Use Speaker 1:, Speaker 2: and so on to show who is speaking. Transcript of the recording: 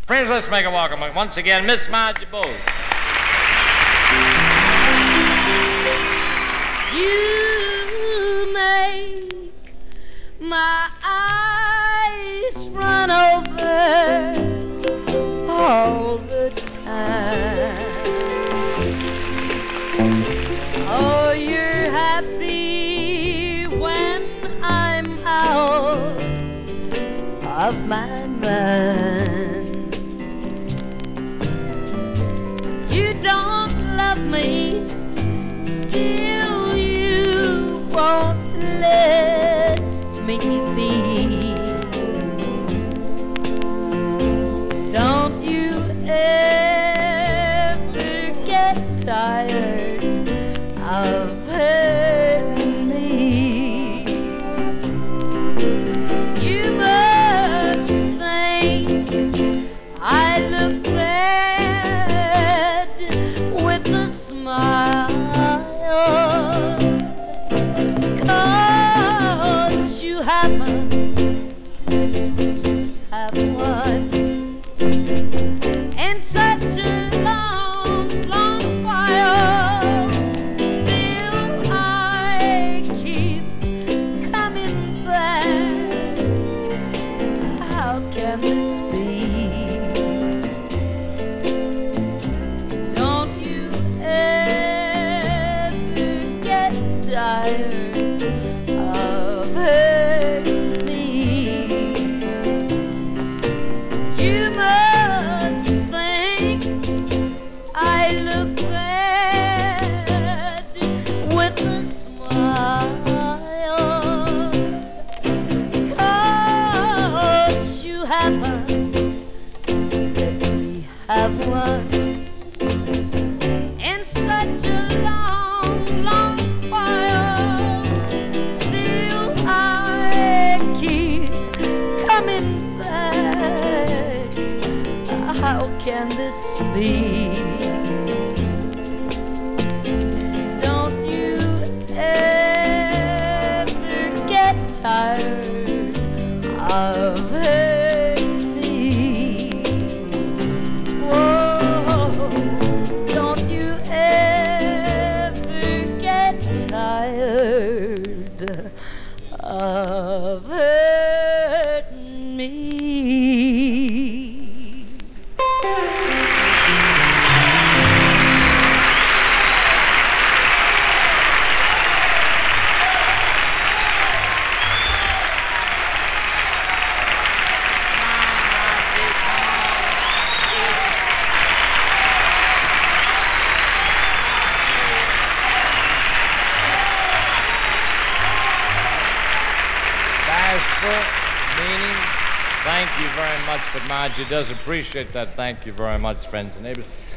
Speaker 1: Friends, let's make a welcome once again, Miss Margie Bowles.
Speaker 2: You make my eyes run over all the time. Oh, you're happy when I'm out of my mind. You don't love me, still you won't let me be. Don't you ever get tired of hurting me. You must think I look red with a smile, 'cause you haven't have one in such a long, long while. Still I keep coming back. How can this be? Don't you ever get tired of hurting me? You must think I look red with a smile, 'cause you haven't let me have one in such a long, long while. Still I keep coming back. How can this be? Don't you ever get tired of hurting me? Whoa, don't you ever get tired of hurting me?
Speaker 1: Bashful, meaning, thank you very much, but Margie does appreciate that. Thank you very much, friends and neighbors.